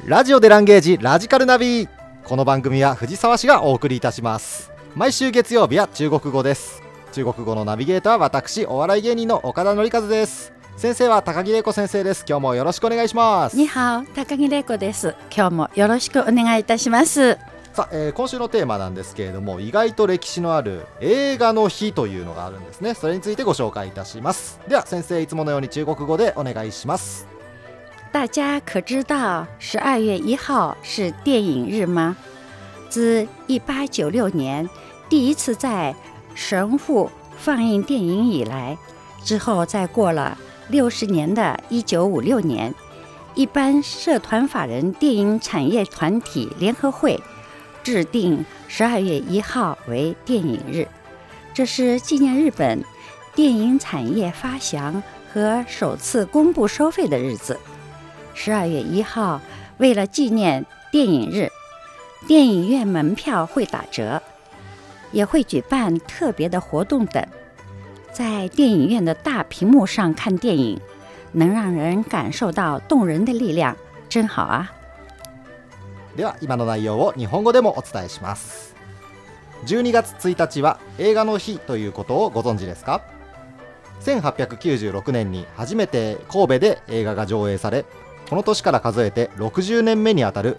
ラジオでランゲージラジカルナビ。この番組は藤沢市がお送りいたします。毎週月曜日は中国語です。中国語のナビゲーターは私、お笑い芸人の岡田典和です。先生は高木玲子先生です。今日もよろしくお願いします。 にはお、高木玲子です。今日もよろしくお願いいたします。 さあ、今週のテーマなんですけれども、意外と歴史のある映画の日というのがあるんですね。それについてご紹介いたします。では先生、いつものように中国語でお願いします。 大家可知道12月1号是电影日吗？自1896年第一次在神户放映电影以来，之后再过了60年的1956年，一般社团法人电影产业团体联合会制定12月1号为电影日，这是纪念日本电影产业发祥和首次公布收费的日子。12月1号，为了纪念电影日，电影院门票会打折，也会举办特别的活动等。在电影院的大屏幕上看电影，能让人感受到动人的力量，真好啊。 では今の内容を日本語でもお伝えします。12月1日は映画の日ということをご存知ですか？1896年に初めて神戸で映画が上映され、この年から数えて60年目にあたる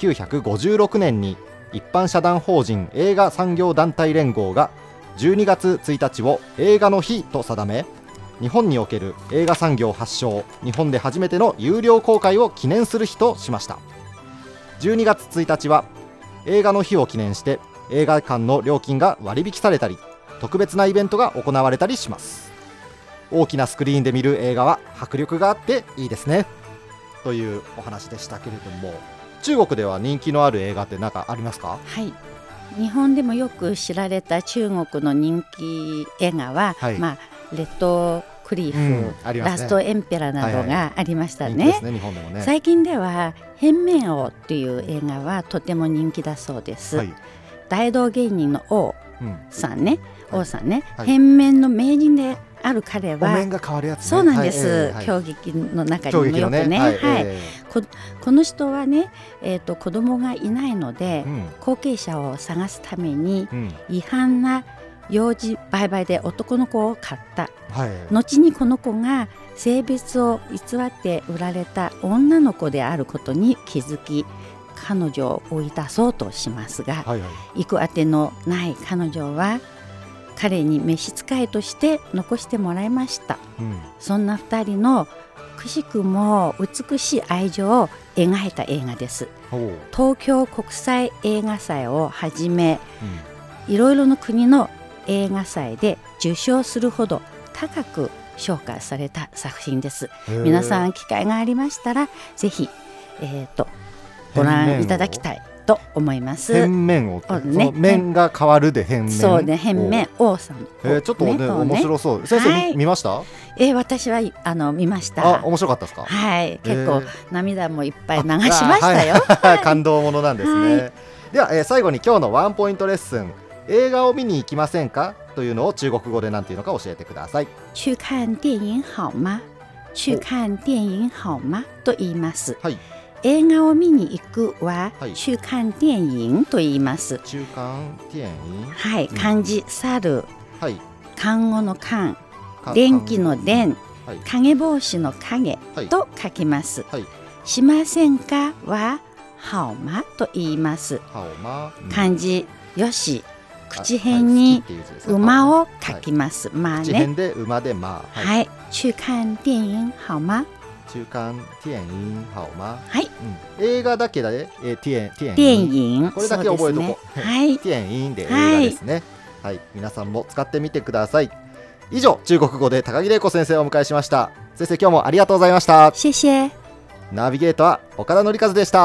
1956年に一般社団法人映画産業団体連合が12月1日を映画の日と定め、日本における映画産業発祥、日本で初めての有料公開を記念する日としました。12月1日は映画の日を記念して映画館の料金が割引されたり、特別なイベントが行われたりします。大きなスクリーンで見る映画は迫力があっていいですね、というお話でしたけれども、中国では人気のある映画って何かありますか？ はい、日本でもよく知られた中国の人気映画は、レッドクリフ、ラストエンペラなどがありましたね。最近では変面王っていう映画はとても人気だそうです。大道芸人の王さんね、変面の名人である彼は、 お面が変わるやつね。 そうなんです、狂劇の中にもよくね、この人はね、子供がいないので、後継者を探すために、違反な幼児売買で男の子を買った、後にこの子が性別を偽って売られた女の子であることに気づき、彼女を追い出そうとしますが、行く当てのない彼女は彼に召使いとして残してもらいました。そんな2人のくしくも美しい愛情を描いた映画です。東京国際映画祭をはじめ、いろいろな国の映画祭で受賞するほど高く評価された作品です。皆さん機会がありましたらぜひ、ご覧いただきたいと思います。 変面王って、ね、面が変わるで変面。 そうね、変面王さん。 ちょっとね、面白そう。先生、見ました？ 私は見ました。 面白かったですか？ はい、結構涙もいっぱい流しましたよ。 感動ものなんですね。では、最後に今日のワンポイントレッスン、映画を見に行きませんかというのを中国語で何ていうのか教えてください。 去看電影好吗？去看電影好嗎と言います。映画を見に行くは、去看電影と言います。 去看電影、 はい、漢字猿、看護の看、電気の電、影帽子の影と書きます。しませんかは好嗎と言います。漢字よし、口辺に馬を書きます。 口辺で馬で馬。 はい、去看電影好嗎？ 去看電影好嗎？ はい、 映画だけだね。電影、 これだけ覚えとこう。電影で映画ですね。皆さんも使ってみてください。以上、中国語で高木玲子先生をお迎えしました。先生、今日もありがとうございました。 謝謝。 ナビゲーターは岡田典和でした。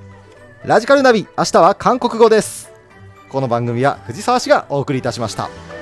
ラジカルナビ、明日は韓国語です。この番組は藤沢市がお送りいたしました。